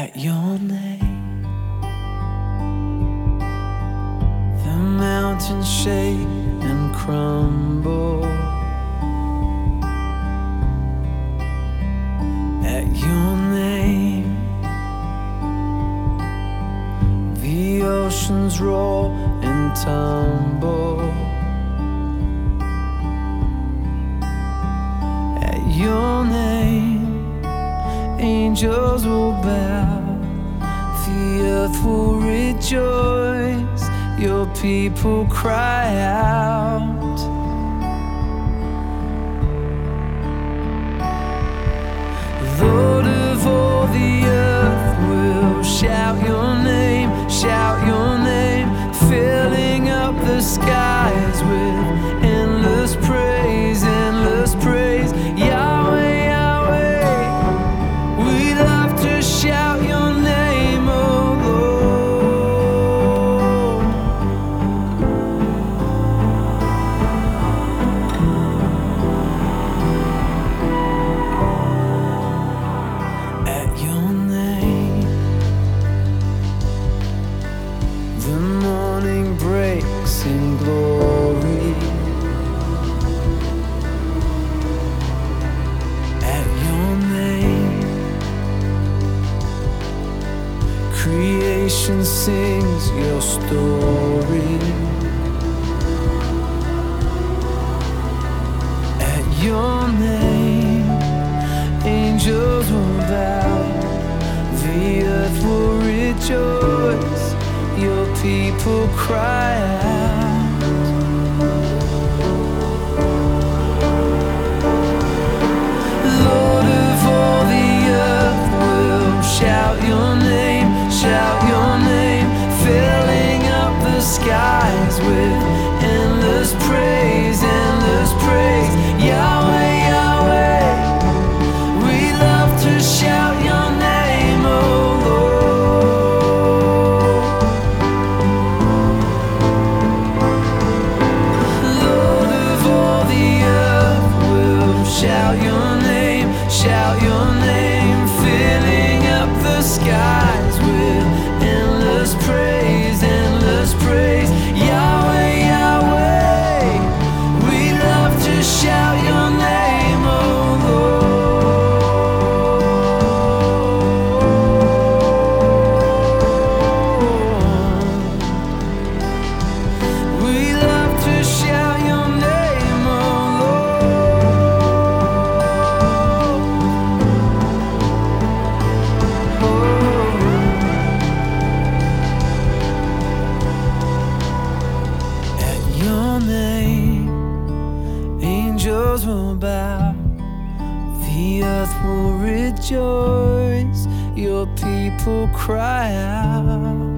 At your name, the mountains shake and crumble. At your name, the oceans roll and tumble. At your name, angels will bow, the earth will rejoice, your people cry out. Lord of all the earth will shout your name, filling up the skies with endless praise, endless praise. Yahweh, Yahweh, we love to shout your name, oh Lord. At your name, the morning breaks in glory. At your name, creation sings your story. At your name, angels will bow, the earth will rejoice, your people cry out. Lord of all the earth will shout your name, filling up the skies with endless praise, endless praise. Yahweh, Yahweh, we love to shout your name, oh Lord. Of all the earth will shout your name, filling up the skies with endless praise, endless praise. Yahweh, Yahweh, we love to shout your name, oh Lord. We love to shout your name, oh Lord. At your name, angels will bow, the earth will rejoice, your people cry out.